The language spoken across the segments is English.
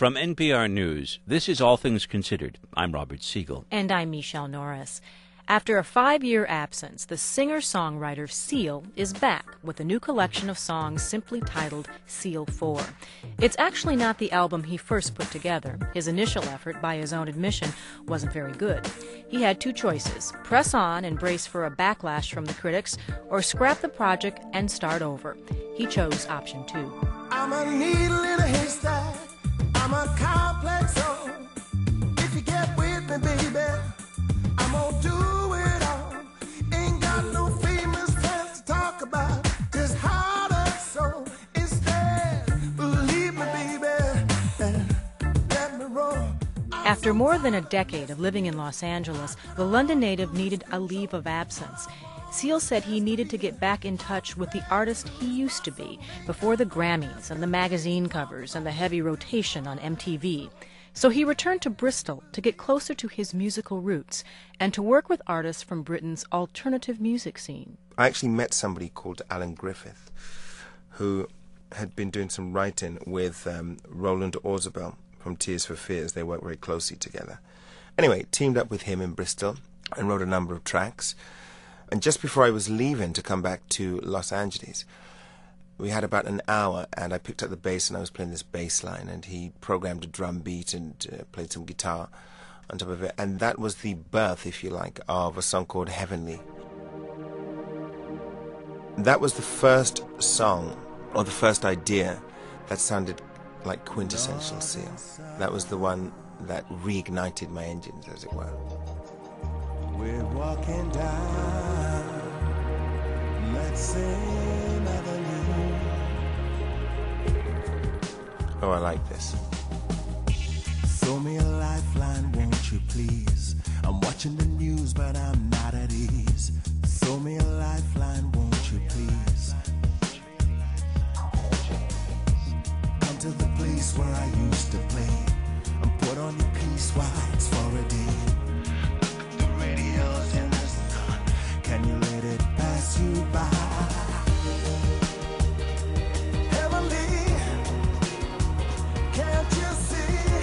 From NPR News, this is All Things Considered. I'm Robert Siegel. And I'm Michelle Norris. After a 5-year absence, the singer-songwriter Seal is back with a new collection of songs simply titled Seal 4. It's actually not the album he first put together. His initial effort, by his own admission, wasn't very good. He had two choices: press on and brace for a backlash from the critics, or scrap the project and start over. He chose option 2. I'm a needle in a haystack. I'm a complex soul. If you get with me, baby, I'm gonna do it all. Ain't got no famous friends to talk about. Just heart and soul. Instead, believe me, baby, and let me roll. After more than a decade of living in Los Angeles, the London native needed a leave of absence. Seal said he needed to get back in touch with the artist he used to be before the Grammys and the magazine covers and the heavy rotation on MTV. So he returned to Bristol to get closer to his musical roots and to work with artists from Britain's alternative music scene. I actually met somebody called Alan Griffith, who had been doing some writing with Roland Orzabal from Tears for Fears. They worked very closely together. Anyway, teamed up with him in Bristol and wrote a number of tracks. And just before I was leaving to come back to Los Angeles, we had about an hour, and I picked up the bass, and I was playing this bass line, and he programmed a drum beat and played some guitar on top of it. And that was the birth, if you like, of a song called Heavenly. That was the first song, or the first idea, that sounded like quintessential Seal. That was the one that reignited my engines, as it were. We're walking down that same avenue. Oh, I like this. Throw me a lifeline, won't you please? I'm watching the news, but I'm not at ease. Throw me a lifeline, won't you please? Come to the place where I used to play and put on your peace whites for a day. In the sun, can you let it pass you by? Heavenly, can't you see?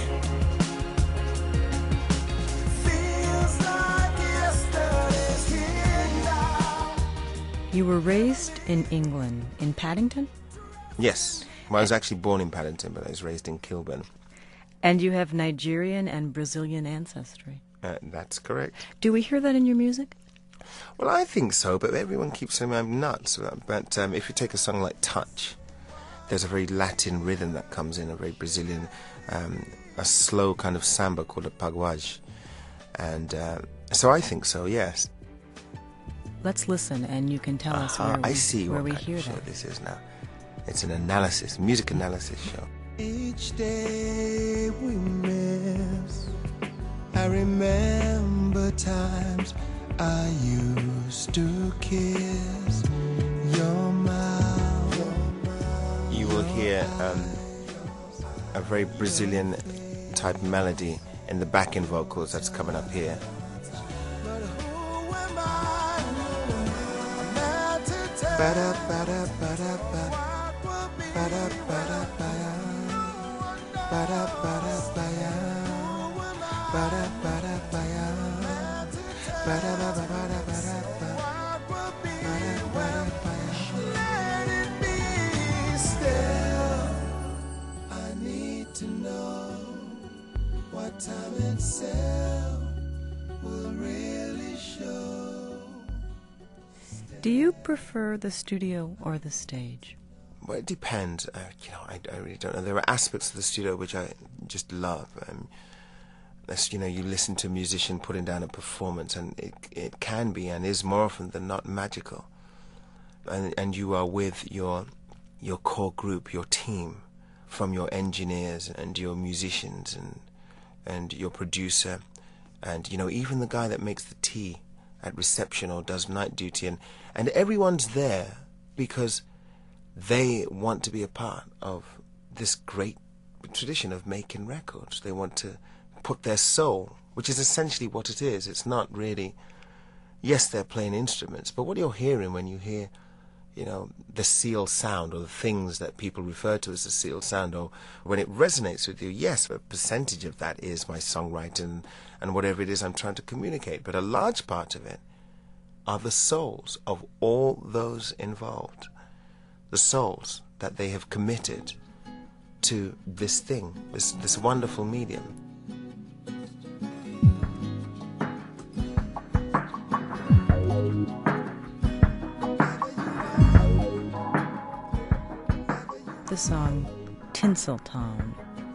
Feels like yesterday's here now. You were raised in England, in Paddington? Yes. Well, I was actually born in Paddington, but I was raised in Kilburn. And you have Nigerian and Brazilian ancestry. That's correct. Do we hear that in your music? Well, I think so, but everyone keeps saying I'm nuts. But if you take a song like Touch, there's a very Latin rhythm that comes in, a very Brazilian, a slow kind of samba called a pagode. And so I think so, yes. Let's listen, and you can tell us where we hear show that. This is now. It's an analysis, music analysis show. Each day we miss, I remember times I used to kiss your mouth. You will hear a very Brazilian type melody in the backing vocals that's coming up here. But who am I? I'm mad to tell what will be. Let it be still. I need to know what time itself will really show. Do you prefer the studio or the stage? Well, it depends. I really don't know. There are aspects of the studio which I just love. You listen to a musician putting down a performance, and it can be and is more often than not magical. And you are with your core group, your team, from your engineers and your musicians and your producer, and even the guy that makes the tea at reception or does night duty, and everyone's there because they want to be a part of this great tradition of making records. They want to put their soul, which is essentially what it is. It's not really, yes, they're playing instruments, but what you're hearing when you hear the Seal sound, or the things that people refer to as the Seal sound, or when it resonates with you, yes, a percentage of that is my songwriting and whatever it is I'm trying to communicate. But a large part of it are the souls of all those involved, the souls that they have committed to this thing, this wonderful medium. The song Tinseltown.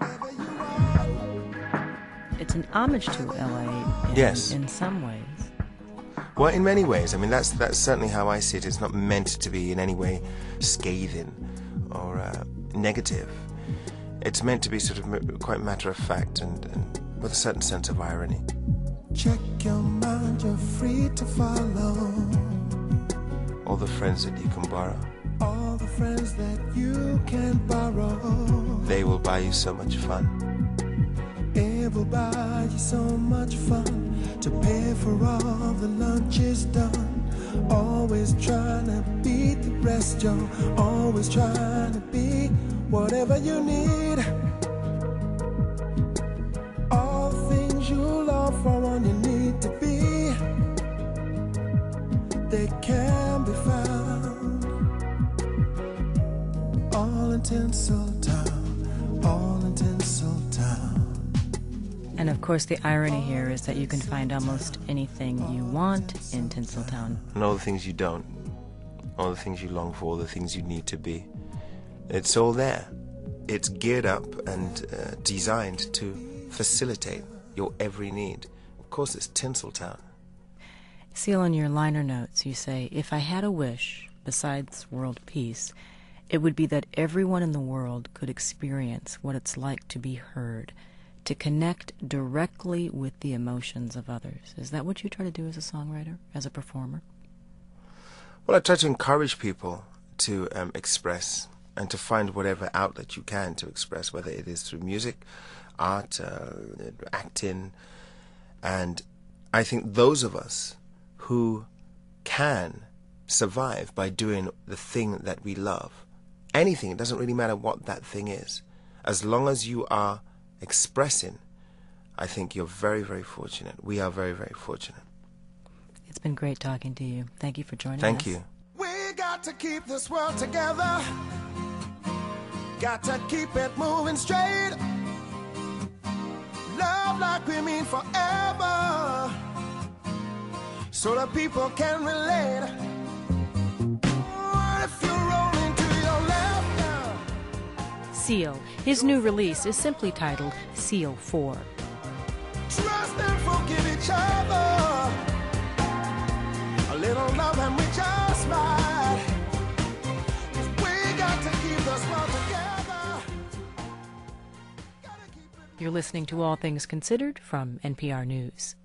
It's an homage to LA Yes. in some ways. Well, in many ways. I mean, that's certainly how I see it. It's not meant to be in any way scathing or negative. It's meant to be sort of quite matter-of-fact and with a certain sense of irony. Check your mind, you're free to follow. All the friends that you can borrow, All the friends that you can borrow. they will buy you so much fun. It will buy you so much fun to pay for all the lunches done. Always trying to beat the rest, Joe. Always trying to be whatever you need. All the things you love for when you need to be, they can be found. All in Tinseltown, all in Tinseltown. And of course, the irony here is that you can find almost anything you want in Tinseltown. And all the things you don't, all the things you long for, all the things you need to be. It's all there. It's geared up and designed to facilitate your every need. Of course, it's Tinseltown. Seal, in your liner notes, you say, if I had a wish, besides world peace, it would be that everyone in the world could experience what it's like to be heard, to connect directly with the emotions of others. Is that what you try to do as a songwriter, as a performer? Well, I try to encourage people to express and to find whatever outlet you can to express, whether it is through music, art, acting. And I think those of us who can survive by doing the thing that we love, anything, it doesn't really matter what that thing is, as long as you are expressing, I think you're very, very fortunate. We are very, very fortunate. It's been great talking to you. Thank you for joining us. Thank you. We got to keep this world together. Got to keep it moving straight. Love like we mean forever, so that people can relate. If you're rolling to your left now. Seal. His new release is simply titled Seal 4. Trust and forgive each other. A little love and we just might. We got to keep this world together. You're listening to All Things Considered from NPR News.